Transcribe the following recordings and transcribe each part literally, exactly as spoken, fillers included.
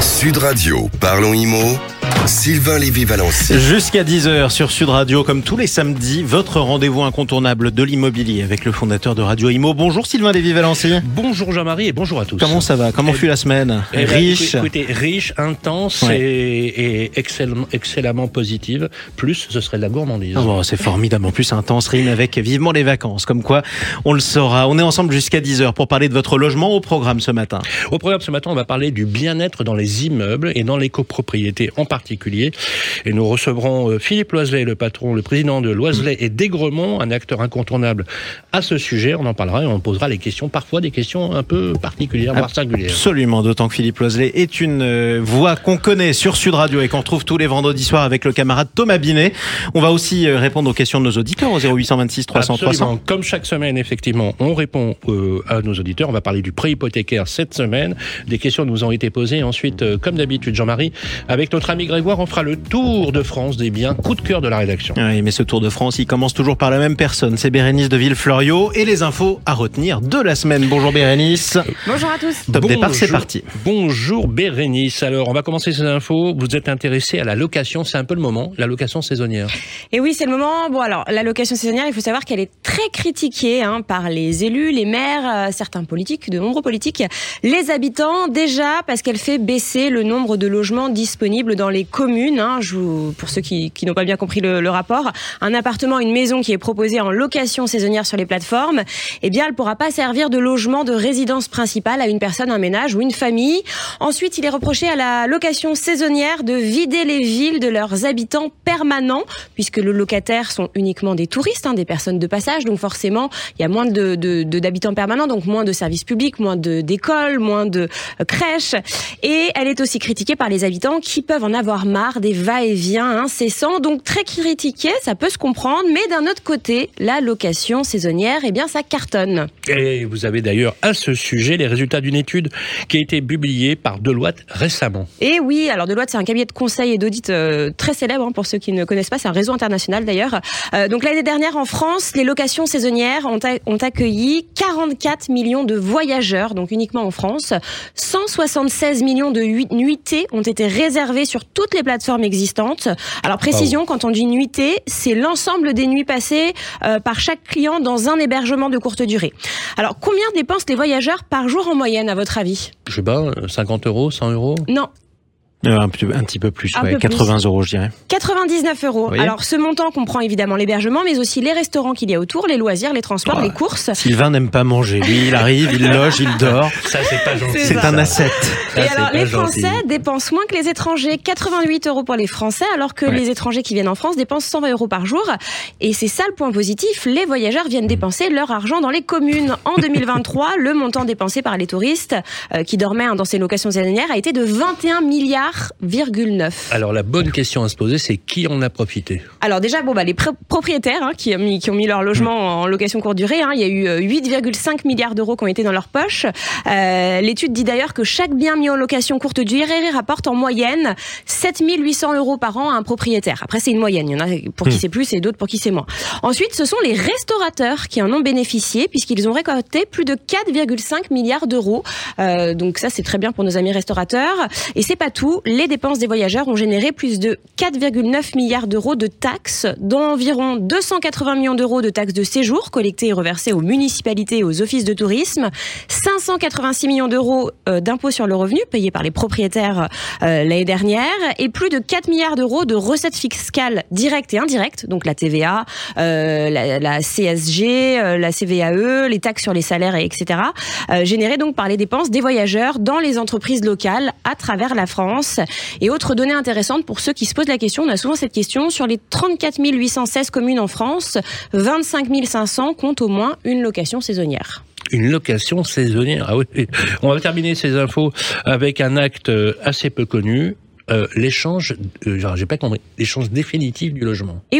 Sud Radio, parlons immo, Sylvain Lévy-Valency. Jusqu'à dix heures sur Sud Radio, comme tous les samedis, votre rendez-vous incontournable de l'immobilier avec le fondateur de Radio Imo. Bonjour Sylvain Lévy-Valency. Bonjour Jean-Marie et bonjour à tous. Comment ça va? Comment fut la semaine? eh Riche ben, écoutez, riche, intense ouais. et, et excellemment, excellemment positive. Plus, ce serait de la gourmandise. Oh bon, c'est formidable. En plus, intense rime avec vivement les vacances. Comme quoi, on le saura. On est ensemble jusqu'à dix heures pour parler de votre logement. Au programme ce matin. Au programme ce matin, on va parler du bien-être dans les immeubles et dans les copropriétés en particulier. Et nous recevrons Philippe Loiselet, le patron, le président de Loiselet et d'Aigremont, un acteur incontournable à ce sujet. On en parlera et on posera les questions, parfois des questions un peu particulières, voire singulières. Absolument, d'autant que Philippe Loiselet est une euh, voix qu'on connaît sur Sud Radio et qu'on retrouve tous les vendredis soirs avec le camarade Thomas Binet. On va aussi euh, répondre aux questions de nos auditeurs au zéro huit cent vingt-six trois cents trois cents. Comme chaque semaine, effectivement, on répond euh, à nos auditeurs. On va parler du prêt hypothécaire cette semaine. Des questions nous ont été posées. Ensuite, euh, comme d'habitude, Jean-Marie, avec notre ami Grégoire, on fera le tour de France des biens, coup de cœur de la rédaction. Oui, mais ce tour de France, il commence toujours par la même personne. C'est Bérénice de Villefloriot et les infos à retenir de la semaine. Bonjour Bérénice. Bonjour à tous. Top Bonjour, départ, c'est parti. Bonjour Bérénice. Alors, on va commencer ces infos. Vous êtes intéressé à la location, c'est un peu le moment, la location saisonnière. Et oui, c'est le moment. Bon, alors, la location saisonnière, il faut savoir qu'elle est très critiquée hein, par les élus, les maires, euh, certains politiques, de nombreux politiques, les habitants, déjà parce qu'elle fait baisser le nombre de logements disponibles dans les communes. Hein. Je vous, pour ceux qui, qui n'ont pas bien compris le, le rapport, un appartement, une maison qui est proposée en location saisonnière sur les plateformes, eh bien, elle ne pourra pas servir de logement de résidence principale à une personne, un ménage ou une famille. Ensuite, il est reproché à la location saisonnière de vider les villes de leurs habitants permanents, puisque les locataires sont uniquement des touristes, hein, des personnes de passage, donc forcément, il y a moins de, de, de, d'habitants permanents, donc moins de services publics, moins de, d'écoles, moins de euh, crèches. Et elle est aussi critiquée par les habitants qui peuvent en avoir marre des va-et-vient incessants, donc très critiquée, ça peut se comprendre, mais d'un autre côté, la location saisonnière, eh bien, ça cartonne. Et vous avez d'ailleurs à ce sujet les résultats d'une étude qui a été publiée par Deloitte récemment. Et oui, alors Deloitte, c'est un cabinet de conseil et d'audit euh, très célèbre, hein, pour ceux qui ne connaissent pas, c'est un réseau international d'ailleurs. Euh, donc l'année dernière, en France, les locations saisonnières ont, a- ont accueilli quarante-quatre millions de voyageurs, donc uniquement en France. cent soixante-seize millions de hu- nuitées ont été réservées sur toutes les plateformes existantes. Alors précision, wow. Quand on dit nuitée, c'est l'ensemble des nuits passées euh, par chaque client dans un hébergement de courte durée. Alors combien dépensent les voyageurs par jour en moyenne, à votre avis? Je sais pas, cinquante euros, cent euros? Non. Euh, un, petit, un petit peu plus, un ouais, peu quatre-vingts plus. euros, je dirais. quatre-vingt-dix-neuf euros. Oui. Alors, ce montant comprend évidemment l'hébergement, mais aussi les restaurants qu'il y a autour, les loisirs, les transports, oh, les courses. Sylvain n'aime pas manger. Lui, il arrive, il loge, il dort. Ça, c'est pas gentil. C'est, c'est un asset. Et Ça, alors, les Français gentil. dépensent moins que les étrangers. quatre-vingt-huit euros pour les Français, alors que ouais. les étrangers qui viennent en France dépensent cent vingt euros par jour. Et c'est ça le point positif. Les voyageurs viennent dépenser leur argent dans les communes. En deux mille vingt-trois, le montant dépensé par les touristes euh, qui dormaient hein, dans ces locations saisonnières a été de vingt et un milliards virgule neuf. Alors, la bonne question à se poser, c'est qui en a profité? Alors déjà, bon, bah, les pr- propriétaires hein, qui, ont mis, qui ont mis leur logement mmh. en location courte durée, hein, il y a eu huit virgule cinq milliards d'euros qui ont été dans leur poche. Euh, l'étude dit d'ailleurs que chaque bien mis en location courte durée rapporte en moyenne sept mille huit cents euros par an à un propriétaire. Après, c'est une moyenne. Il y en a pour qui c'est plus et d'autres pour qui c'est moins. Ensuite, ce sont les restaurateurs qui en ont bénéficié puisqu'ils ont récolté plus de quatre virgule cinq milliards d'euros. Euh, donc ça, c'est très bien pour nos amis restaurateurs. Et c'est pas tout. Les dépenses des voyageurs ont généré plus de quatre virgule neuf milliards d'euros de taxes, dont environ deux cent quatre-vingts millions d'euros de taxes de séjour collectées et reversées aux municipalités et aux offices de tourisme, cinq cent quatre-vingt-six millions d'euros euh, d'impôts sur le revenu payés par les propriétaires euh, l'année dernière, et plus de quatre milliards d'euros de recettes fiscales directes et indirectes, donc la T V A, euh, la, la C S G, euh, la C V A E, les taxes sur les salaires, et etc., euh, générées donc par les dépenses des voyageurs dans les entreprises locales à travers la France. Et autre donnée intéressante pour ceux qui se posent la question, on a souvent cette question, sur les trente-quatre mille huit cent seize communes en France, vingt-cinq mille cinq cents comptent au moins une location saisonnière. Une location saisonnière. Ah oui. On va terminer ces infos avec un acte assez peu connu. Euh, l'échange, euh, genre, j'ai pas compris, l'échange définitif du logement. Et oui,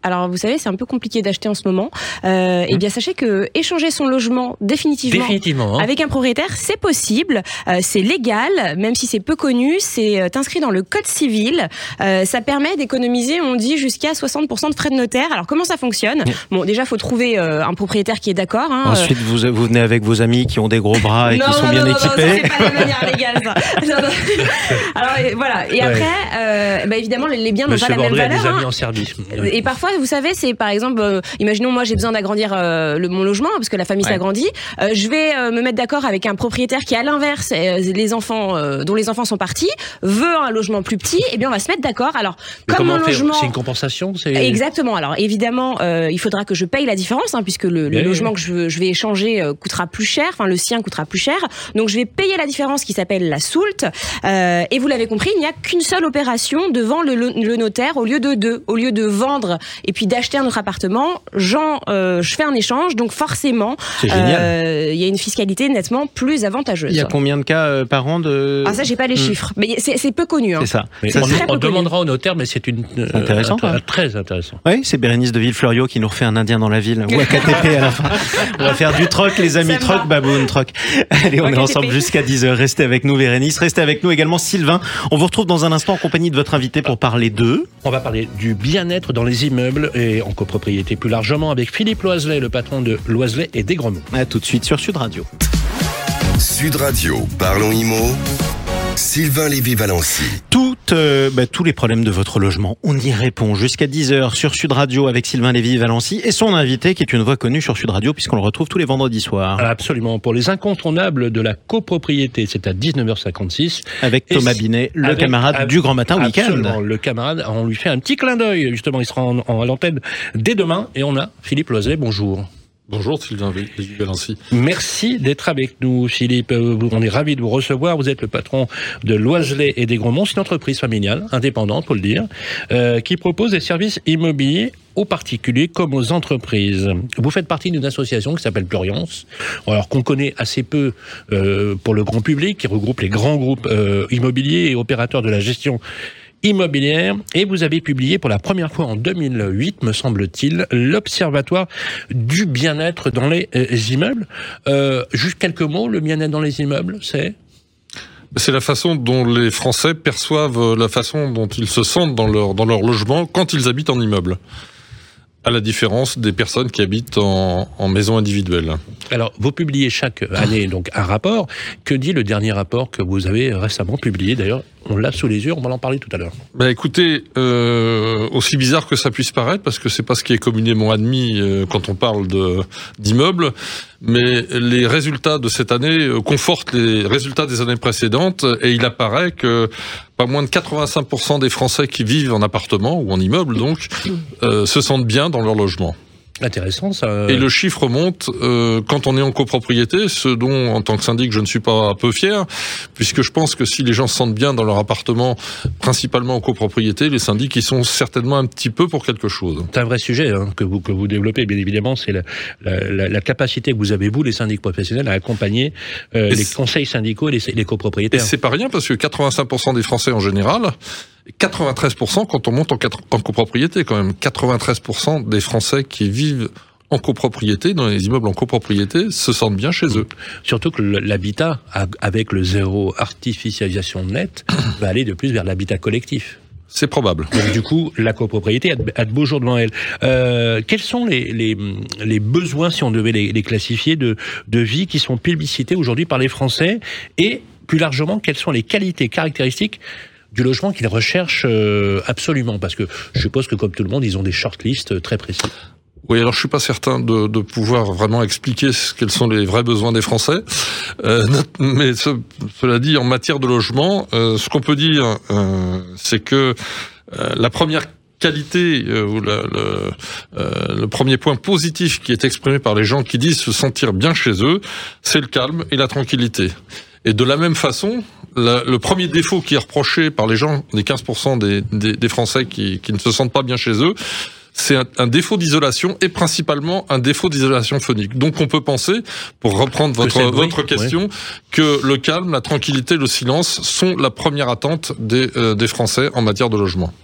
Alors vous savez, c'est un peu compliqué d'acheter en ce moment. Euh, mmh. Eh bien sachez que échanger son logement définitivement, définitivement hein. avec un propriétaire, c'est possible, euh, c'est légal, même si c'est peu connu, c'est euh, inscrit dans le code civil. Euh, ça permet d'économiser, on dit, jusqu'à soixante pour cent de frais de notaire. Alors comment ça fonctionne ? mmh. Bon, déjà, faut trouver euh, un propriétaire qui est d'accord. Hein, Ensuite, vous, vous venez avec vos amis qui ont des gros bras et non, qui sont non, bien non, équipés. Non, c'est pas la manière légale, ça. Alors et, voilà. Et après, ouais. euh, bah, évidemment, les biens n'ont pas la même valeur. Des amis hein. en service. Et parfois, vous savez, c'est par exemple, euh, imaginons moi j'ai besoin d'agrandir euh, le, mon logement parce que la famille ouais. s'agrandit. Euh, je vais euh, me mettre d'accord avec un propriétaire qui, à l'inverse, euh, les enfants euh, dont les enfants sont partis, veut un logement plus petit. Et eh bien, on va se mettre d'accord. Alors, mais comme mon logement, c'est une compensation, c'est exactement. Alors évidemment, euh, il faudra que je paye la différence, hein, puisque le, le oui, logement oui. que je, je vais échanger euh, coûtera plus cher. Enfin, le sien coûtera plus cher. Donc, je vais payer la différence qui s'appelle la soulte. Euh, et vous l'avez compris, il n'y a qu'une seule opération devant le, le notaire au lieu de deux. Au lieu de vendre et puis d'acheter un autre appartement, Jean, euh, je fais un échange, donc forcément, il euh, y a une fiscalité nettement plus avantageuse. Il y a combien de cas euh, par an de... Ah ça, j'ai pas les mmh. chiffres, mais c'est, c'est peu connu. Hein. C'est ça. Mais ça on c'est on demandera au notaire, mais c'est une euh, intéressant, un, un, très intéressant. Oui, c'est Bérénice de Villefleurio qui nous refait un Indien dans la ville ou A K T P à la fin. On va faire du troc, les amis, troc, baboune, troc. Allez, on est ensemble jusqu'à dix heures. Restez avec nous, Bérénice. Restez avec nous également, Sylvain. On vous retrouve dans un instant en compagnie de votre invité pour parler de... On va parler du bien-être dans les immeubles et en copropriété plus largement avec Philippe Loiselet, le patron de Loiselet et Desgremont. À tout de suite sur Sud Radio. Sud Radio, parlons immo. Sylvain Lévy-Valency. Toutes, euh, bah, tous les problèmes de votre logement, on y répond jusqu'à dix heures sur Sud Radio avec Sylvain Lévy-Valency et son invité qui est une voix connue sur Sud Radio puisqu'on le retrouve tous les vendredis soirs. Absolument, pour les incontournables de la copropriété, c'est à dix-neuf heures cinquante-six. Avec Thomas Binet, le avec, camarade avec, du Grand Matin Week-end. Le camarade, on lui fait un petit clin d'œil, justement, il sera en, en, à l'antenne dès demain et on a Philippe Loiselet, bonjour. Bonjour Sylvain Lévy-Valency. Merci d'être avec nous Philippe, on est ravis de vous recevoir, vous êtes le patron de Loiselet et Desgremont, c'est une entreprise familiale, indépendante pour le dire, euh, qui propose des services immobiliers aux particuliers comme aux entreprises. Vous faites partie d'une association qui s'appelle Pluriance, alors qu'on connaît assez peu euh, pour le grand public, qui regroupe les grands groupes euh, immobiliers et opérateurs de la gestion immobilière, et vous avez publié pour la première fois en deux mille huit, me semble-t-il, l'Observatoire du bien-être dans les euh, immeubles. Euh, juste quelques mots, le bien-être dans les immeubles, c'est C'est la façon dont les Français perçoivent la façon dont ils se sentent dans leur, dans leur logement quand ils habitent en immeuble. À la différence des personnes qui habitent en, en maison individuelle. Alors, vous publiez chaque année donc un rapport. Que dit le dernier rapport que vous avez récemment publié ? D'ailleurs, on l'a sous les yeux, on va en parler tout à l'heure. Ben écoutez, euh, aussi bizarre que ça puisse paraître, parce que c'est pas ce qui est communément admis euh, quand on parle de, d'immeubles, mais les résultats de cette année confortent les résultats des années précédentes, et il apparaît que pas moins de quatre-vingt-cinq pour cent des Français qui vivent en appartement, ou en immeuble donc, euh, se sentent bien dans leur logement. Intéressant ça. Et le chiffre monte euh, quand on est en copropriété, ce dont en tant que syndic je ne suis pas peu fier, puisque je pense que si les gens se sentent bien dans leur appartement, principalement en copropriété, les syndics ils sont certainement un petit peu pour quelque chose. C'est un vrai sujet hein, que vous que vous développez bien évidemment, c'est la, la, la capacité que vous avez vous les syndics professionnels à accompagner euh, les conseils syndicaux et les, les copropriétaires. Et c'est pas rien parce que quatre-vingt-cinq pour cent des Français en général, quatre-vingt-treize pour cent quand on monte en, en copropriété quand même, quatre-vingt-treize pour cent des Français qui vivent en copropriété, dans les immeubles en copropriété, se sentent bien chez eux. Surtout que l'habitat, avec le zéro artificialisation nette, va aller de plus vers l'habitat collectif. C'est probable. Donc du coup, la copropriété a de, a de beaux jours devant elle. Euh, quels sont les, les, les besoins, si on devait les, les classifier, de, de vie qui sont plébiscités aujourd'hui par les Français ? Et plus largement, quelles sont les qualités, caractéristiques du logement qu'ils recherchent euh, absolument, parce que je suppose que comme tout le monde, ils ont des shortlists très précis. Oui, alors je suis pas certain de, de pouvoir vraiment expliquer ce, quels sont les vrais besoins des Français, euh, mais ce, cela dit, en matière de logement, euh, ce qu'on peut dire, euh, c'est que euh, la première qualité euh, ou la, le, euh, le premier point positif qui est exprimé par les gens qui disent se sentir bien chez eux, c'est le calme et la tranquillité. Et de la même façon, la, le premier défaut qui est reproché par les gens, les quinze pour cent des, des, des Français qui, qui ne se sentent pas bien chez eux, c'est un, un défaut d'isolation et principalement un défaut d'isolation phonique. Donc on peut penser, pour reprendre votre, votre question, ouais. que le calme, la tranquillité, le silence sont la première attente des, euh, des Français en matière de logement.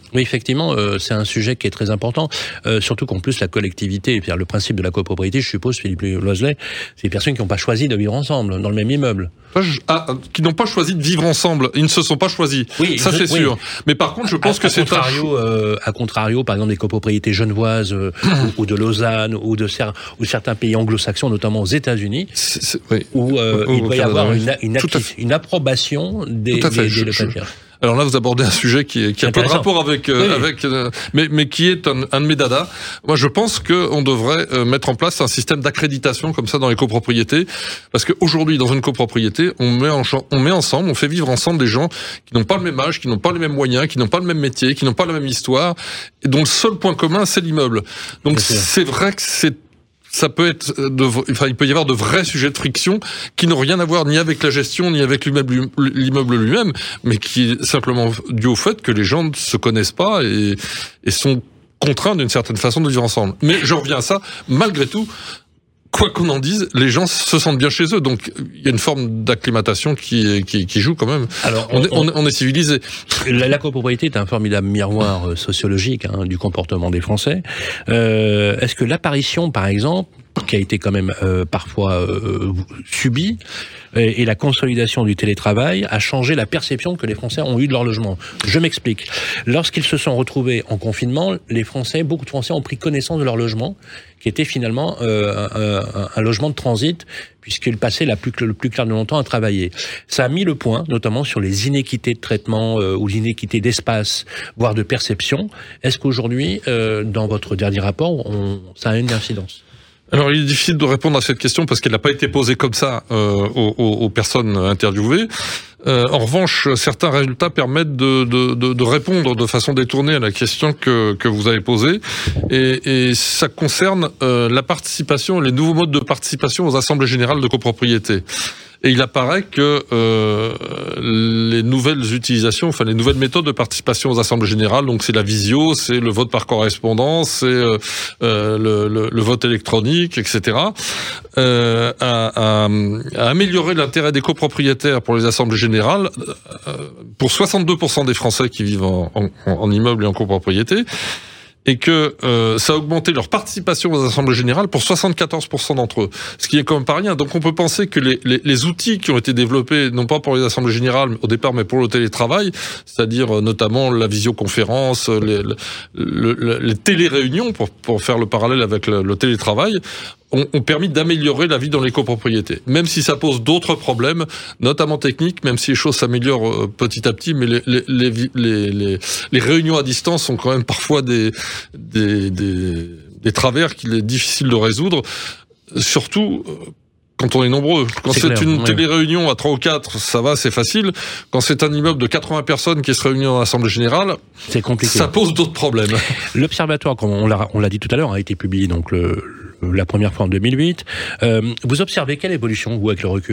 Oui, effectivement, euh, c'est un sujet qui est très important, euh, surtout qu'en plus la collectivité, le principe de la copropriété, je suppose, Philippe Loiselet, c'est des personnes qui n'ont pas choisi de vivre ensemble dans le même immeuble. Ah, qui n'ont pas choisi de vivre ensemble, ils ne se sont pas choisis, oui, ça je, c'est oui. sûr. Mais par contre, je pense à, que à c'est contrario, un... euh, à contrario, par exemple, des copropriétés genevoises euh, ou, ou de Lausanne ou de cer- ou certains pays anglo-saxons, notamment aux États-Unis, c'est, c'est, oui. où euh, oh, il doit y avoir une, une, acti- une approbation des, des, des locataires. Alors là, vous abordez un sujet qui, qui a peu de rapport avec, euh, oui. avec, euh, mais, mais qui est un, un de mes dadas. Moi, je pense qu'on devrait euh, mettre en place un système d'accréditation comme ça dans les copropriétés, parce qu'aujourd'hui, dans une copropriété, on met, en, on met ensemble, on fait vivre ensemble des gens qui n'ont pas le même âge, qui n'ont pas les mêmes moyens, qui n'ont pas le même métier, qui n'ont pas la même histoire, et dont le seul point commun, c'est l'immeuble. Donc c'est, c'est vrai que c'est ça peut être de, enfin, il peut y avoir de vrais sujets de friction qui n'ont rien à voir ni avec la gestion ni avec l'immeuble, l'immeuble lui-même, mais qui est simplement dû au fait que les gens ne se connaissent pas et, et sont contraints d'une certaine façon de vivre ensemble. Mais je reviens à ça, malgré tout, quoi qu'on en dise, les gens se sentent bien chez eux, donc il y a une forme d'acclimatation qui, qui, qui joue quand même. Alors, on, on, est, on est civilisé. La, la copropriété est un formidable miroir sociologique hein, du comportement des Français. Euh, est-ce que l'apparition, par exemple, qui a été quand même euh, parfois euh, subie, et, et la consolidation du télétravail a changé la perception que les Français ont eue de leur logement. Je m'explique. Lorsqu'ils se sont retrouvés en confinement, les Français, beaucoup de Français ont pris connaissance de leur logement, qui était finalement euh, un, un, un logement de transit, puisqu'ils passaient la plus, le plus clair de longtemps à travailler. Ça a mis le point, notamment sur les inéquités de traitement euh, ou l'inéquité d'espace, voire de perception. Est-ce qu'aujourd'hui, euh, dans votre dernier rapport, on, ça a une incidence ? Alors, il est difficile de répondre à cette question parce qu'elle n'a pas été posée comme ça euh, aux, aux personnes interviewées. Euh, en revanche, certains résultats permettent de, de, de, de répondre de façon détournée à la question que, que vous avez posée. Et, et ça concerne euh, la participation, les nouveaux modes de participation aux assemblées générales de copropriété. Et il apparaît que euh, les nouvelles utilisations, enfin les nouvelles méthodes de participation aux assemblées générales, donc c'est la visio, c'est le vote par correspondance, c'est euh, le, le, le vote électronique, et cetera, euh, a, a, a amélioré l'intérêt des copropriétaires pour les assemblées générales euh, pour soixante-deux pour cent des Français qui vivent en, en, en immeuble et en copropriété. Et que euh, ça a augmenté leur participation aux assemblées générales pour soixante-quatorze pour cent d'entre eux, ce qui est quand même pas rien. Donc on peut penser que les, les, les outils qui ont été développés, non pas pour les assemblées générales au départ, mais pour le télétravail, c'est-à-dire notamment la visioconférence, les, les, les, les téléréunions, pour, pour faire le parallèle avec le, le télétravail, ont, ont permis d'améliorer la vie dans les copropriétés. Même si ça pose d'autres problèmes, notamment techniques, même si les choses s'améliorent petit à petit, mais les, les, les, les, les, les réunions à distance sont quand même parfois des, des, des, des travers qu'il est difficile de résoudre, surtout quand on est nombreux. Quand c'est, c'est clair, une oui. télé-réunion à trois ou quatre, ça va, c'est facile. Quand c'est un immeuble de quatre-vingts personnes qui se réunissent dans l'Assemblée générale, c'est compliqué. Ça pose d'autres problèmes. L'Observatoire, comme on l'a, on l'a dit tout à l'heure, a été publié donc le, la première fois en deux mille huit. Euh, vous observez quelle évolution, vous, avec le recul ?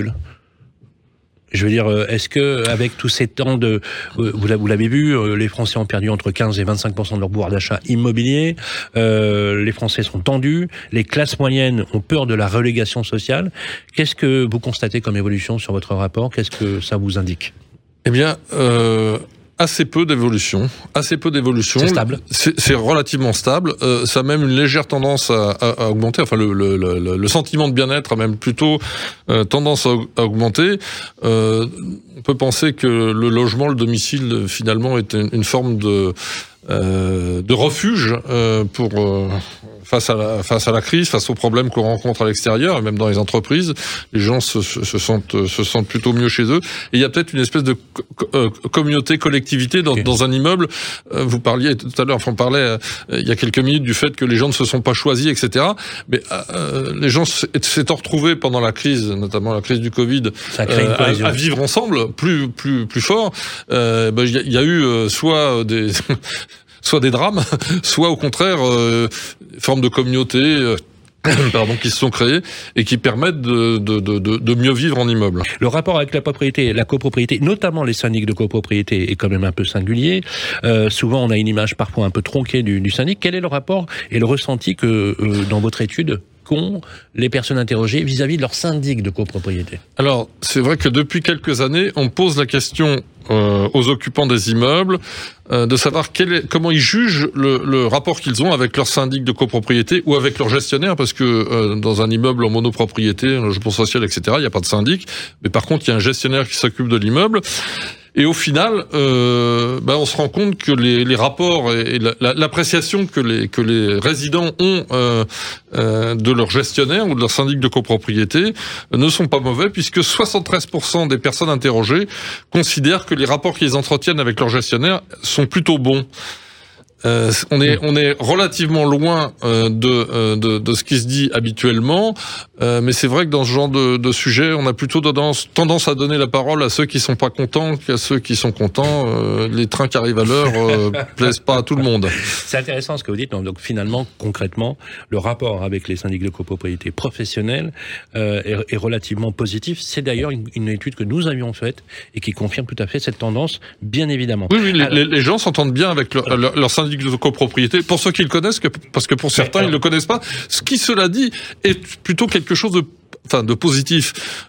Je veux dire, est-ce que avec tous ces temps de, vous l'avez vu, les Français ont perdu entre quinze et vingt-cinq pour cent de leur pouvoir d'achat immobilier. Euh, les Français sont tendus. Les classes moyennes ont peur de la relégation sociale. Qu'est-ce que vous constatez comme évolution sur votre rapport ? Qu'est-ce que ça vous indique ? Eh bien, euh, assez peu d'évolution. Assez peu d'évolution. C'est stable. C'est, c'est relativement stable. Euh, ça a même une légère tendance à, à, à augmenter. Enfin, le, le, le, le sentiment de bien-être a même plutôt euh, tendance à, à augmenter. Euh, on peut penser que le logement, le domicile, finalement, est une, une forme de euh, de refuge euh, pour euh, face à la face à la crise, face aux problèmes qu'on rencontre à l'extérieur, et même dans les entreprises, les gens se, se sentent se sentent plutôt mieux chez eux. Et il y a peut-être une espèce de co- euh, communauté, collectivité dans, okay. dans un immeuble. Euh, vous parliez tout à l'heure, enfin on parlait euh, il y a quelques minutes du fait que les gens ne se sont pas choisis, et cetera. Mais euh, les gens s'étant retrouvés pendant la crise, notamment la crise du Covid, euh, à, à vivre ensemble, plus plus plus fort. Euh, ben, il y a eu euh, soit des soit des drames, soit au contraire euh, formes de communauté euh, pardon, qui se sont créées et qui permettent de, de, de, de mieux vivre en immeuble. Le rapport avec la propriété, la copropriété, notamment les syndics de copropriété, est quand même un peu singulier. Euh, souvent, on a une image parfois un peu tronquée du, du syndic. Quel est le rapport et le ressenti que, euh, dans votre étude, qu'ont les personnes interrogées vis-à-vis de leur syndic de copropriété? Alors, c'est vrai que depuis quelques années, on pose la question euh, aux occupants des immeubles euh, de savoir quel est, comment ils jugent le, le rapport qu'ils ont avec leur syndic de copropriété ou avec leur gestionnaire, parce que euh, dans un immeuble en monopropriété, un logement social, et cetera, il n'y a pas de syndic, mais par contre, il y a un gestionnaire qui s'occupe de l'immeuble. Et au final, euh, ben on se rend compte que les, les rapports et la, la, l'appréciation que les, que les résidents ont euh, euh, de leur gestionnaire ou de leur syndic de copropriété ne sont pas mauvais, puisque soixante-treize pour cent des personnes interrogées considèrent que les rapports qu'ils entretiennent avec leur gestionnaire sont plutôt bons. Euh, on est on est relativement loin euh, de, euh, de de ce qui se dit habituellement, euh, mais c'est vrai que dans ce genre de, de sujet, on a plutôt tendance tendance à donner la parole à ceux qui sont pas contents qu'à ceux qui sont contents. Euh, les trains qui arrivent à l'heure euh, plaisent pas à tout le monde. C'est intéressant ce que vous dites. Donc finalement, concrètement, le rapport avec les syndics de copropriété professionnels euh, est, est relativement positif. C'est d'ailleurs une, une étude que nous avions faite et qui confirme tout à fait cette tendance, bien évidemment. Oui, oui, les, Alors, les, les gens s'entendent bien avec leur, leur, leur syndic de copropriété, pour ceux qui le connaissent, que, parce que pour certains, ils ne le connaissent pas. Ce qui, cela dit, est plutôt quelque chose de, enfin, de positif.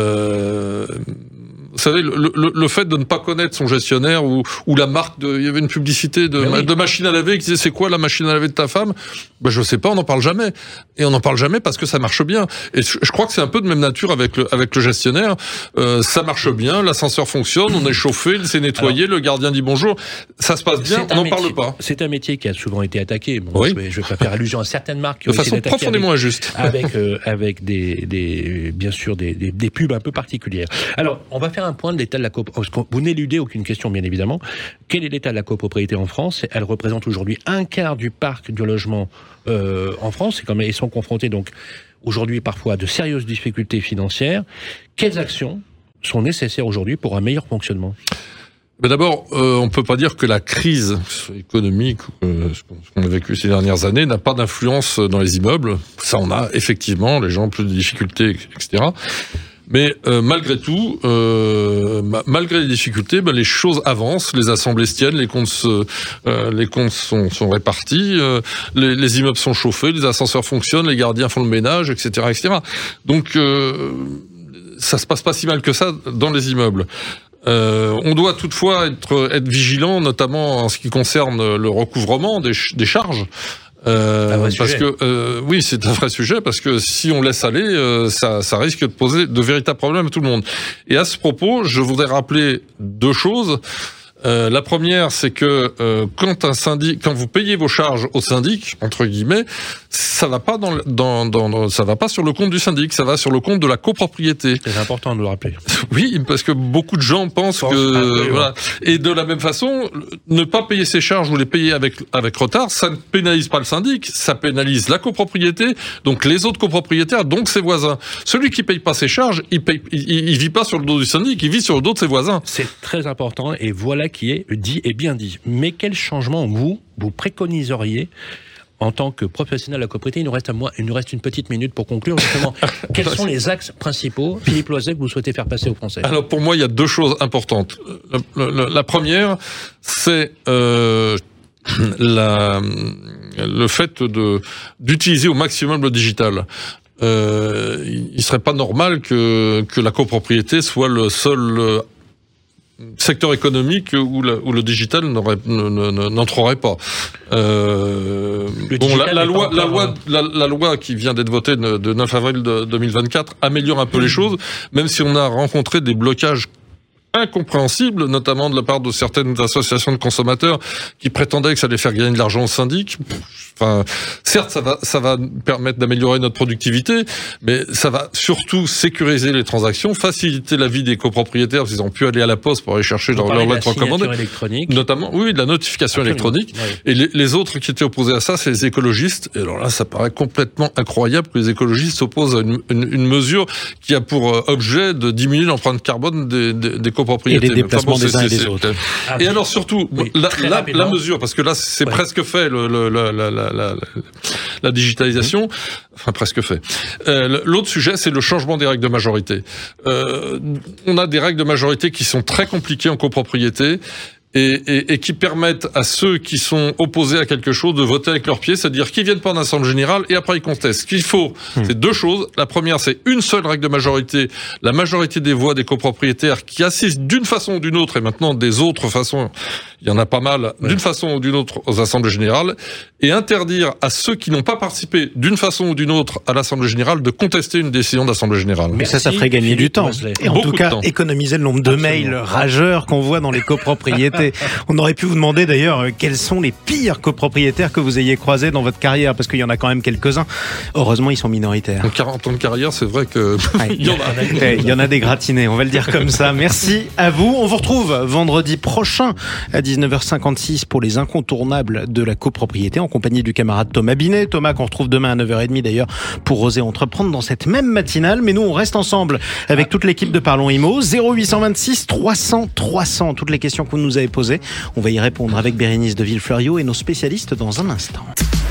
Euh... Vous savez, le, le, le fait de ne pas connaître son gestionnaire ou, ou la marque de, il y avait une publicité de, oui. de machine à laver qui disait c'est quoi la machine à laver de ta femme? Ben je sais pas, on n'en parle jamais. Et on n'en parle jamais parce que ça marche bien. Et je, je crois que c'est un peu de même nature avec le, avec le gestionnaire. Euh, ça marche bien, l'ascenseur fonctionne, on est chauffé, c'est nettoyé, alors, le gardien dit bonjour. Ça se passe bien, on n'en parle pas. C'est un métier qui a souvent été attaqué. Bon, oui. Je vais, je vais pas faire allusion à certaines marques qui de ont façon été profondément avec, injuste. Avec, euh, avec des, des, bien sûr, des, des, des pubs un peu particulières. Alors, on va faire un point de l'état de la copropriété. Vous n'éludez aucune question, bien évidemment. Quel est l'état de la copropriété en France? Elle représente aujourd'hui un quart du parc du logement euh, en France. Et comme ils sont confrontés donc aujourd'hui parfois à de sérieuses difficultés financières, quelles actions sont nécessaires aujourd'hui pour un meilleur fonctionnement? Ben d'abord, euh, on peut pas dire que la crise économique, euh, ce qu'on a vécu ces dernières années, n'a pas d'influence dans les immeubles. Ça, on a effectivement les gens ont plus de difficultés, et cetera. Mais euh, malgré tout, euh, malgré les difficultés, ben, les choses avancent, les assemblées se tiennent, les comptes, se, euh, les comptes sont, sont répartis, euh, les, les immeubles sont chauffés, les ascenseurs fonctionnent, les gardiens font le ménage, et cetera, et cetera. Donc, euh, ça se passe pas si mal que ça dans les immeubles. Euh, on doit toutefois être, être vigilant, notamment en ce qui concerne le recouvrement des, des charges. Euh, parce que euh, oui, c'est un vrai sujet parce que si on laisse aller, euh, ça, ça risque de poser de véritables problèmes à tout le monde. Et à ce propos, je voudrais rappeler deux choses. Euh, la première, c'est que euh, quand un syndic, quand vous payez vos charges au syndic, entre guillemets, ça va pas dans, dans, dans, ça va pas sur le compte du syndic, ça va sur le compte de la copropriété. C'est important de le rappeler. Oui, parce que beaucoup de gens pensent Pense que, peu, voilà. Et de la même façon, ne pas payer ses charges ou les payer avec avec retard, ça ne pénalise pas le syndic, ça pénalise la copropriété, donc les autres copropriétaires, donc ses voisins. Celui qui paye pas ses charges, il paye, il, il vit pas sur le dos du syndic, il vit sur le dos de ses voisins. C'est très important et voilà qui est dit et bien dit. Mais quel changement vous, vous préconiseriez en tant que professionnel de la copropriété? Il nous reste à moi, il nous reste une petite minute pour conclure justement. Quels sont les axes principaux, Philippe Loiset, que vous souhaitez faire passer aux Français? Alors pour moi, il y a deux choses importantes. La, la, la première, c'est euh, la, le fait de d'utiliser au maximum le digital. Euh, il serait pas normal que que la copropriété soit le seul secteur économique où, la, où le digital n'aurait, n'entrerait pas. Euh, bon, la, la loi, la loi, la, la loi qui vient d'être votée de neuf avril deux mille vingt-quatre améliore un peu mmh. les choses, même si on a rencontré des blocages incompréhensible, notamment de la part de certaines associations de consommateurs qui prétendaient que ça allait faire gagner de l'argent au syndic. Enfin, certes, ça va, ça va permettre d'améliorer notre productivité, mais ça va surtout sécuriser les transactions, faciliter la vie des copropriétaires, parce qu'ils ont pu aller à la poste pour aller chercher leur, leur lettre recommandée. Notamment, oui, de la notification Absolument. électronique. Oui. Et les, les autres qui étaient opposés à ça, c'est les écologistes. Et alors là, ça paraît complètement incroyable que les écologistes s'opposent à une, une, une mesure qui a pour objet de diminuer l'empreinte carbone des, des, des copropriétés. Et les déplacements enfin bon, des uns et des autres. Ah, et alors surtout, oui, la, la, la mesure, parce que là, c'est ouais. presque fait, le, le, la, la, la, la, la digitalisation, mmh. enfin presque fait. Euh, l'autre sujet, c'est le changement des règles de majorité. Euh, on a des règles de majorité qui sont très compliquées en copropriété, et, et, et qui permettent à ceux qui sont opposés à quelque chose de voter avec leurs pieds, c'est-à-dire qu'ils viennent pas en assemblée générale et après ils contestent. Ce qu'il faut, mmh. c'est deux choses. La première, c'est une seule règle de majorité, la majorité des voix des copropriétaires qui assistent d'une façon ou d'une autre, et maintenant des autres façons, il y en a pas mal, ouais. d'une façon ou d'une autre aux assemblées générales, et interdire à ceux qui n'ont pas participé d'une façon ou d'une autre à l'assemblée générale de contester une décision d'assemblée générale. Mais ça, ça ferait gagner du temps. Et en tout cas, économiser le nombre de Absolument. mails rageurs qu'on voit dans les copropriétés. On aurait pu vous demander d'ailleurs quels sont les pires copropriétaires que vous ayez croisés dans votre carrière, parce qu'il y en a quand même quelques-uns. Heureusement, ils sont minoritaires. En quarante ans de carrière, c'est vrai que ouais, il y en a. Il y en a des gratinés, on va le dire comme ça. Merci à vous. On vous retrouve vendredi prochain à dix-neuf heures cinquante-six pour les incontournables de la copropriété en compagnie du camarade Thomas Binet. Thomas qu'on retrouve demain à neuf heures trente d'ailleurs pour oser entreprendre dans cette même matinale. Mais nous, on reste ensemble avec toute l'équipe de Parlons Immo. zéro huit cent vingt-six trois cents trois cents. Toutes les questions que vous nous avez posées. On va y répondre avec Bérénice de Villefloriot et nos spécialistes dans un instant.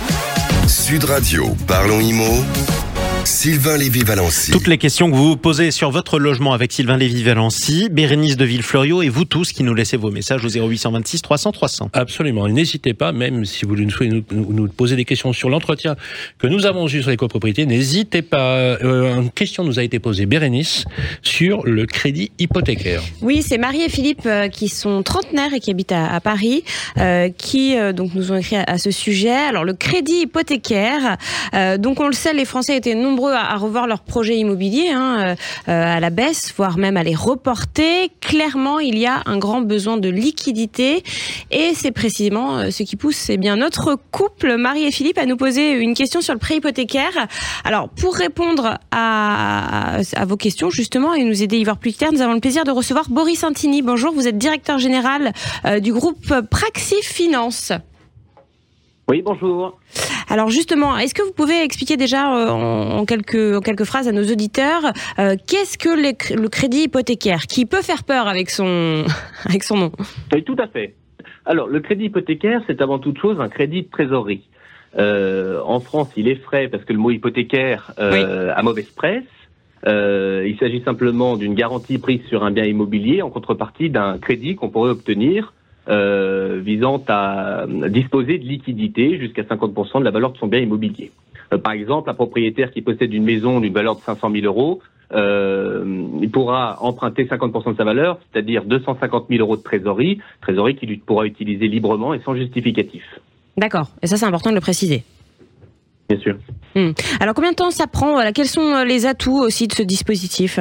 Sud Radio, Parlons Immo. Sylvain Lévy-Valency. Toutes les questions que vous vous posez sur votre logement avec Sylvain Lévy-Valency, Bérénice de Villefloriot et vous tous qui nous laissez vos messages au zéro huit cent vingt-six trois cents trois cents. Absolument. Et n'hésitez pas, même si vous nous, nous, nous posez des questions sur l'entretien que nous avons eu sur les copropriétés, n'hésitez pas. Euh, une question nous a été posée, Bérénice, sur le crédit hypothécaire. Oui, c'est Marie et Philippe euh, qui sont trentenaires et qui habitent à, à Paris, euh, qui euh, donc nous ont écrit à, à ce sujet. Alors le crédit hypothécaire, euh, donc on le sait, les Français étaient nombreux à revoir leurs projets immobiliers hein, euh, à la baisse, voire même à les reporter. Clairement, il y a un grand besoin de liquidité et c'est précisément ce qui pousse eh bien, notre couple, Marie et Philippe, à nous poser une question sur le prêt hypothécaire. Alors, pour répondre à, à, à vos questions, justement, et nous aider à y voir plus clair, nous avons le plaisir de recevoir Boris Intini. Bonjour, vous êtes directeur général euh, du groupe Praxi Finance. Oui, bonjour. Alors justement, est-ce que vous pouvez expliquer déjà euh, en, en, quelques, en quelques phrases à nos auditeurs euh, qu'est-ce que les, le crédit hypothécaire qui peut faire peur avec son, avec son nom? Oui, tout à fait. Alors, le crédit hypothécaire, c'est avant toute chose un crédit de trésorerie. Euh, en France, il est frais parce que le mot hypothécaire euh, oui. a mauvaise presse. Euh, il s'agit simplement d'une garantie prise sur un bien immobilier en contrepartie d'un crédit qu'on pourrait obtenir Euh, visant à disposer de liquidités jusqu'à cinquante pour cent de la valeur de son bien immobilier. Euh, par exemple, un propriétaire qui possède une maison d'une valeur de cinq cent mille euros, euh, il pourra emprunter cinquante pour cent de sa valeur, c'est-à-dire deux cent cinquante mille euros de trésorerie, trésorerie qu'il pourra utiliser librement et sans justificatif. D'accord, et ça c'est important de le préciser. Bien sûr. Hum. Alors combien de temps ça prend? Voilà, quels sont les atouts aussi de ce dispositif?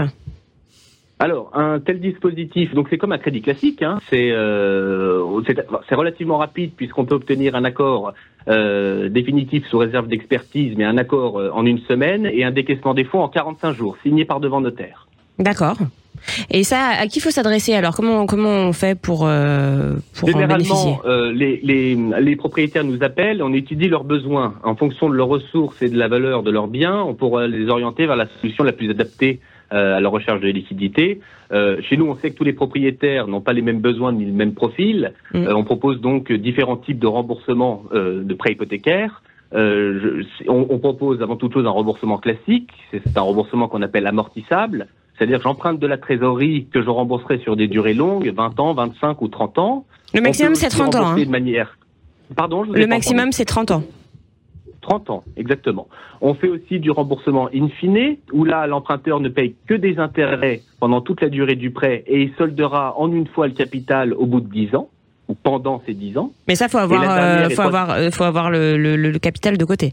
Alors, un tel dispositif, donc c'est comme un crédit classique, hein, c'est, euh, c'est, c'est relativement rapide puisqu'on peut obtenir un accord euh, définitif sous réserve d'expertise, mais un accord euh, en une semaine et un décaissement des fonds en quarante-cinq jours, signé par devant notaire. D'accord. Et ça, à qui faut s'adresser alors? Comment comment on fait pour euh, pour en bénéficier? Généralement, euh, les, les les propriétaires nous appellent, on étudie leurs besoins en fonction de leurs ressources et de la valeur de leurs biens, on pourra les orienter vers la solution la plus adaptée à la recherche de liquidité. Euh, chez nous, on sait que tous les propriétaires n'ont pas les mêmes besoins ni le même profil. Mmh. Euh, on propose donc différents types de remboursement euh, de prêts hypothécaires. Euh, je, on, on propose avant toute chose un remboursement classique. C'est, c'est un remboursement qu'on appelle amortissable. C'est-à-dire que j'emprunte de la trésorerie que je rembourserai sur des durées longues, vingt ans, vingt-cinq ou trente ans. Le maximum, c'est trente ans. Hein. De manière... Pardon, je vous ai Le maximum, c'est trente ans. trente ans, exactement. On fait aussi du remboursement in fine, où là, l'emprunteur ne paye que des intérêts pendant toute la durée du prêt et il soldera en une fois le capital au bout de dix ans, ou pendant ces dix ans. Mais ça, faut avoir, euh, faut avoir, euh, faut avoir le, le, le capital de côté.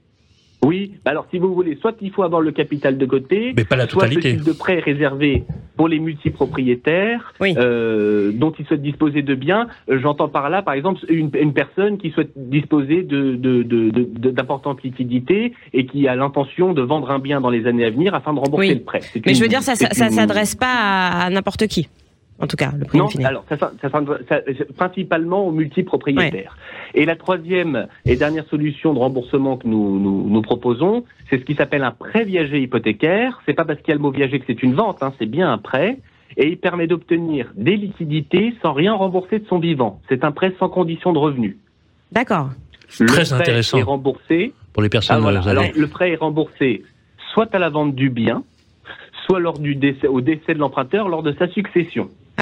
Oui, alors si vous voulez, soit il faut avoir le capital de côté, mais pas la totalité. Soit ce type de prêt est réservé pour les multipropriétaires, oui. euh, dont ils souhaitent disposer de biens. J'entends par là, par exemple, une, une personne qui souhaite disposer de, de, de, de, de, d'importantes liquidités et qui a l'intention de vendre un bien dans les années à venir afin de rembourser oui. le prêt. C'est mais une, je veux dire, ça, ça, ça une... s'adresse pas à, à n'importe qui. En tout cas, le prix non, fini. alors ça, ça, ça, ça, principalement aux multipropriétaires. Ouais. Et la troisième et dernière solution de remboursement que nous, nous, nous proposons, c'est ce qui s'appelle un prêt viager hypothécaire. C'est pas parce qu'il y a le mot viager que c'est une vente, hein, c'est bien un prêt. Et il permet d'obtenir des liquidités sans rien rembourser de son vivant. C'est un prêt sans condition de revenu. D'accord. Le Très prêt intéressant est remboursé. Pour les personnes. Ah, voilà. Alors, le prêt est remboursé soit à la vente du bien, soit lors du décès, au décès de l'emprunteur, lors de sa succession. Ah oui.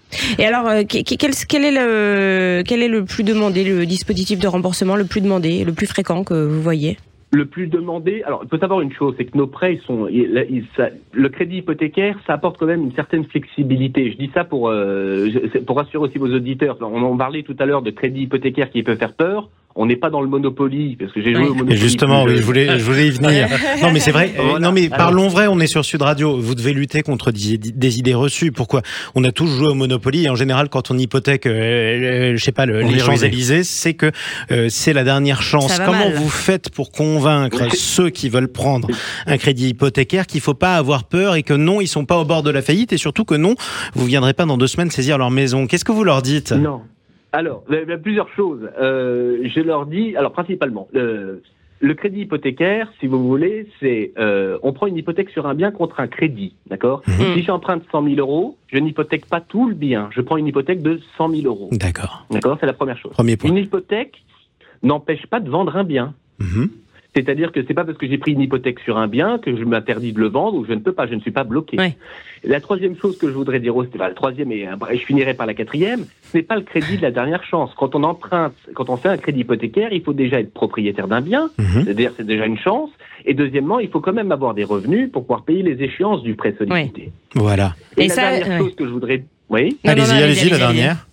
Et alors, euh, quel, quel, est le, quel est le plus demandé, le dispositif de remboursement le plus demandé, le plus fréquent que vous voyez ? Le plus demandé, alors il faut savoir une chose, c'est que nos prêts, ils sont, ils, ils, ça, le crédit hypothécaire, ça apporte quand même une certaine flexibilité. Je dis ça pour euh, pour rassurer aussi vos auditeurs. On en parlait tout à l'heure de crédit hypothécaire qui peut faire peur. On n'est pas dans le Monopoly, parce que j'ai joué oui. au Monopoly. Et justement, oui, je voulais, je voulais y venir. Non, mais c'est vrai. Voilà. Non, mais Alors, parlons vrai. On est sur Sud Radio. Vous devez lutter contre des, des idées reçues. Pourquoi ? On a tous joué au Monopoly et en général, quand on hypothèque, euh, je sais pas, le, les Champs-Élysées, c'est que euh, c'est la dernière chance. Comment mal. Vous faites pour convaincre ceux qui veulent prendre un crédit hypothécaire qu'il faut pas avoir peur et que non, ils sont pas au bord de la faillite et surtout que non, vous viendrez pas dans deux semaines saisir leur maison. Qu'est-ce que vous leur dites ? Non. Alors, il y a plusieurs choses. Euh, je leur dis, alors principalement, euh, le crédit hypothécaire, si vous voulez, c'est, euh, on prend une hypothèque sur un bien contre un crédit, d'accord ? Mmh. Si j'emprunte cent mille euros, je n'hypothèque pas tout le bien. Je prends une hypothèque de cent mille euros. D'accord. D'accord, c'est la première chose. Premier point. Une hypothèque n'empêche pas de vendre un bien. Mmh. C'est-à-dire que c'est pas parce que j'ai pris une hypothèque sur un bien que je m'interdis de le vendre ou je ne peux pas, je ne suis pas bloqué. Ouais. La troisième chose que je voudrais dire, enfin, la troisième et je finirai par la quatrième, ce n'est pas le crédit de la dernière chance. Quand on emprunte, quand on fait un crédit hypothécaire, il faut déjà être propriétaire d'un bien, mmh. c'est-à-dire c'est déjà une chance. Et deuxièmement, il faut quand même avoir des revenus pour pouvoir payer les échéances du prêt sollicité. Ouais. Voilà. Et, et la ça, dernière ouais. chose que je voudrais, oui. Non, allez-y, non, non, allez-y, allez-y, la allez-y. dernière.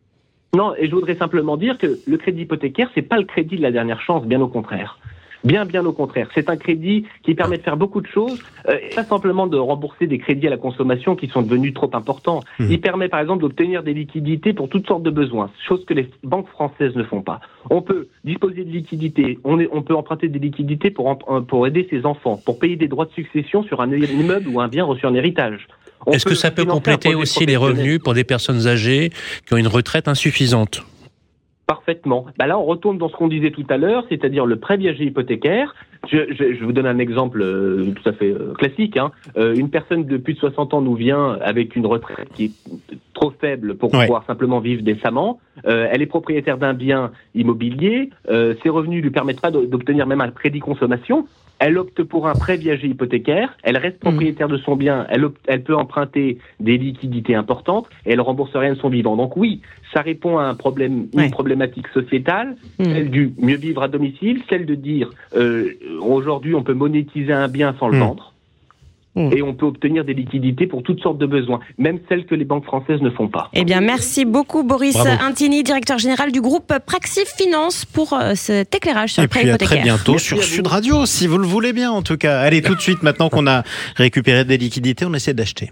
Non, et je voudrais simplement dire que le crédit hypothécaire, c'est pas le crédit de la dernière chance, bien au contraire. Bien, bien au contraire. C'est un crédit qui permet de faire beaucoup de choses, euh, pas simplement de rembourser des crédits à la consommation qui sont devenus trop importants. Mmh. Il permet par exemple d'obtenir des liquidités pour toutes sortes de besoins, chose que les banques françaises ne font pas. On peut disposer de liquidités, on, est, on peut emprunter des liquidités pour, pour aider ses enfants, pour payer des droits de succession sur un immeuble ou un bien reçu en héritage. On Est-ce que ça peut compléter aussi les revenus pour des personnes âgées qui ont une retraite insuffisante ? Parfaitement. Bah là, on retourne dans ce qu'on disait tout à l'heure, c'est-à-dire le prêt viager hypothécaire. Je, je, je vous donne un exemple euh, tout à fait euh, classique. Hein. Euh, une personne de plus de soixante ans nous vient avec une retraite qui est trop faible pour ouais. pouvoir simplement vivre décemment. Euh, elle est propriétaire d'un bien immobilier. Euh, ses revenus ne lui permettent pas d'obtenir même un crédit consommation. Elle opte pour un prêt viager hypothécaire, elle reste propriétaire de son bien, elle, op- elle peut emprunter des liquidités importantes et elle rembourse rien de son vivant. Donc oui, ça répond à un problème, une ouais. problématique sociétale, mmh. celle du mieux vivre à domicile, celle de dire euh, aujourd'hui on peut monétiser un bien sans le mmh. vendre. Mmh. Et on peut obtenir des liquidités pour toutes sortes de besoins, même celles que les banques françaises ne font pas. Eh bien, merci beaucoup Boris Bravo. Intini, directeur général du groupe Praxif Finance, pour euh, cet éclairage sur et le prêt puis hypothécaire. À très bientôt merci sur Sud Radio, si vous le voulez bien en tout cas. Allez, tout de suite, maintenant qu'on a récupéré des liquidités, on essaie d'acheter.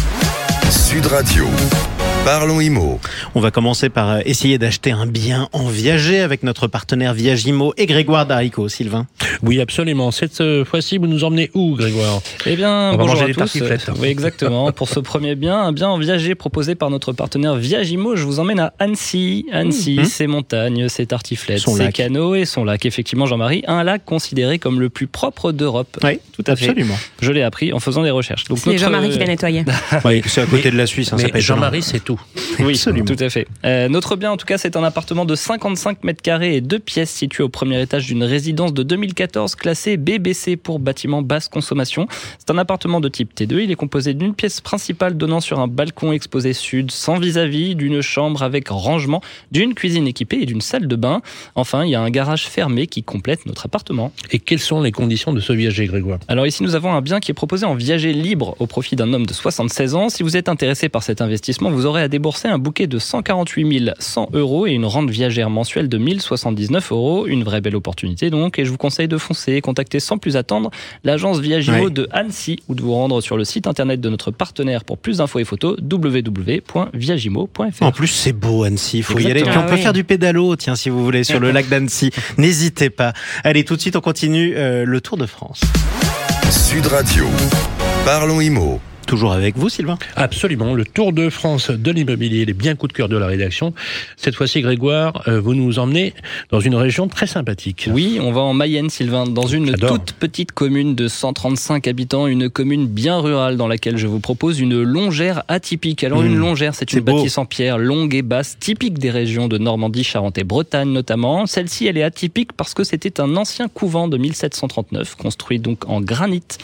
Sud Radio. Parlons Imo. On va commencer par essayer d'acheter un bien en viager avec notre partenaire Viagimo et Grégoire Darico. Sylvain. Oui, absolument. Cette fois-ci, vous nous emmenez où, Grégoire ? Eh bien, on bonjour va manger à des tous. tartiflettes. Oui, exactement. Pour ce premier bien, un bien en viager proposé par notre partenaire Viagimo, je vous emmène à Annecy. Annecy, mmh. ses montagnes, ses tartiflettes, son ses lac. Canaux et son lac. Effectivement, Jean-Marie, un lac considéré comme le plus propre d'Europe. Oui, tout à absolument. fait. Je l'ai appris en faisant des recherches. Donc, c'est notre... Jean-Marie qui l'a nettoyé. Oui, c'est à côté mais, de la Suisse. Hein, mais ça peut Jean-Marie, c'est tout. Oui. Absolument. Tout à fait. Euh, notre bien, en tout cas, c'est un appartement de cinquante-cinq mètres carrés et deux pièces situé au premier étage d'une résidence de deux mille quatorze classée B B C pour bâtiment basse consommation. C'est un appartement de type T deux. Il est composé d'une pièce principale donnant sur un balcon exposé sud, sans vis-à-vis, d'une chambre avec rangement, d'une cuisine équipée et d'une salle de bain. Enfin, il y a un garage fermé qui complète notre appartement. Et quelles sont les conditions de ce viager, Grégoire ? Alors ici, nous avons un bien qui est proposé en viager libre au profit d'un homme de soixante-seize ans. Si vous êtes intéressé par cet investissement, vous aurez à débourser un bouquet de cent quarante-huit mille cent euros et une rente viagère mensuelle de mille soixante-dix-neuf euros. Une vraie belle opportunité donc, et je vous conseille de foncer et contacter sans plus attendre l'agence Viagimo ouais. de Annecy ou de vous rendre sur le site internet de notre partenaire pour plus d'infos et photos w w w point viagimo point f r. En plus, c'est beau Annecy, il faut Exactement. y aller. Puis on ah, peut oui. faire du pédalo, tiens, si vous voulez, sur le lac d'Annecy. N'hésitez pas. Allez, tout de suite, on continue euh, le Tour de France. Sud Radio. Parlons Imo. Toujours avec vous, Sylvain ? Absolument. Le Tour de France de l'immobilier, les biens coup de cœur de la rédaction. Cette fois-ci, Grégoire, euh, vous nous emmenez dans une région très sympathique. Oui, on va en Mayenne, Sylvain, dans une J'adore. toute petite commune de cent trente-cinq habitants, une commune bien rurale dans laquelle je vous propose une longère atypique. Alors, mmh. une longère, c'est, c'est une beau. bâtisse en pierre longue et basse, typique des régions de Normandie, Charente et Bretagne notamment. Celle-ci, elle est atypique parce que c'était un ancien couvent de mille sept cent trente-neuf, construit donc en granit.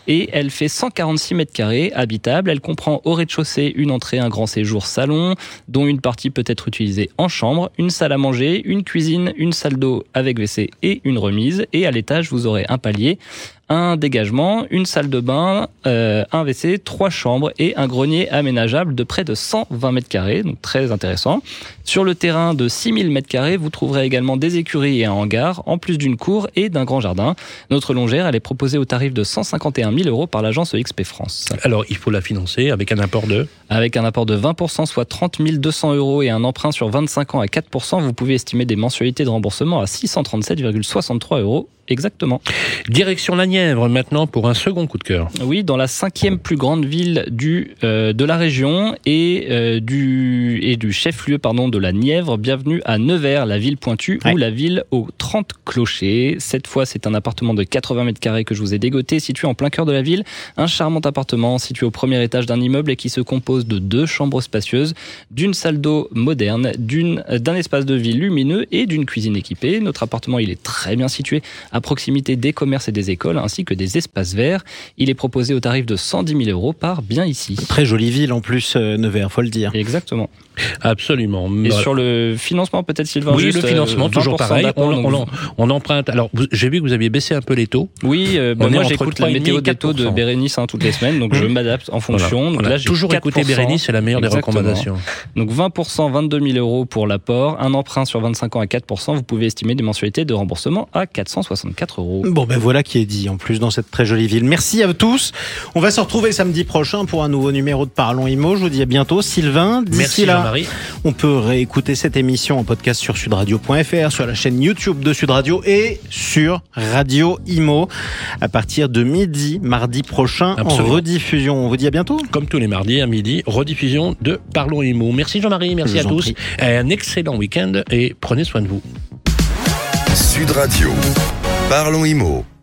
et elle fait cent quarante-six mètres carrés habitable. Elle comprend au rez-de-chaussée une entrée, un grand séjour salon, dont une partie peut être utilisée en chambre, une salle à manger, une cuisine, une salle d'eau avec W C et une remise. Et à l'étage, vous aurez un palier, un dégagement, une salle de bain, euh, un W C, trois chambres et un grenier aménageable de près de cent vingt mètres carrés, donc très intéressant. Sur le terrain de six mille mètres carrés, vous trouverez également des écuries et un hangar, en plus d'une cour et d'un grand jardin. Notre longère, elle est proposée au tarif de cent cinquante et un mille euros par l'agence E X P France. Alors, il faut la financer avec un apport de Avec un apport de vingt pour cent, soit trente mille deux cents euros et un emprunt sur vingt-cinq ans à quatre pour cent, vous pouvez estimer des mensualités de remboursement à six cent trente-sept virgule soixante-trois euros. Exactement. Direction la Nièvre maintenant pour un second coup de cœur. Oui, dans la cinquième plus grande ville du euh, de la région et euh, du et du chef-lieu pardon de la Nièvre. Bienvenue à Nevers, la ville pointue ouais. ou la ville aux trente clochers. Cette fois, c'est un appartement de quatre-vingts mètres carrés que je vous ai dégoté, situé en plein cœur de la ville. Un charmant appartement situé au premier étage d'un immeuble et qui se compose de deux chambres spacieuses, d'une salle d'eau moderne, d'une d'un espace de vie lumineux et d'une cuisine équipée. Notre appartement, il est très bien situé à proximité des commerces et des écoles, ainsi que des espaces verts. Il est proposé au tarif de cent dix mille euros par bien ici. Très jolie ville en plus, euh, Nevers, faut le dire. Exactement. Absolument. Et sur le financement, peut-être Sylvain, oui, juste, le financement, toujours pareil. On, on, vous... on emprunte. Alors, vous, j'ai vu que vous aviez baissé un peu les taux. Oui, euh, bah, moi j'écoute la météo des taux de Bérénice hein, toutes les semaines, donc mmh. je m'adapte en fonction. Voilà. Donc voilà. là, j'ai toujours écouter Bérénice, c'est la meilleure Exactement. Des recommandations. Donc vingt pour cent, vingt-deux mille euros pour l'apport, un emprunt sur vingt-cinq ans à quatre pour cent. Vous pouvez estimer des mensualités de remboursement à quatre cent soixante-quatre euros. Bon, ben voilà qui est dit en plus dans cette très jolie ville. Merci à tous. On va se retrouver samedi prochain pour un nouveau numéro de Parlons Immo. Je vous dis à bientôt, Sylvain. D'ici Merci là, Jean-Marie. On peut réécouter cette émission en podcast sur sudradio point f r, sur la chaîne YouTube de Sud Radio et sur Radio Imo à partir de midi, mardi prochain, Absolument. En rediffusion. On vous dit à bientôt. Comme tous les mardis à midi, rediffusion de Parlons Imo. Merci Jean-Marie, merci à tous. Un excellent week-end et prenez soin de vous. Sud Radio. Parlons Imo.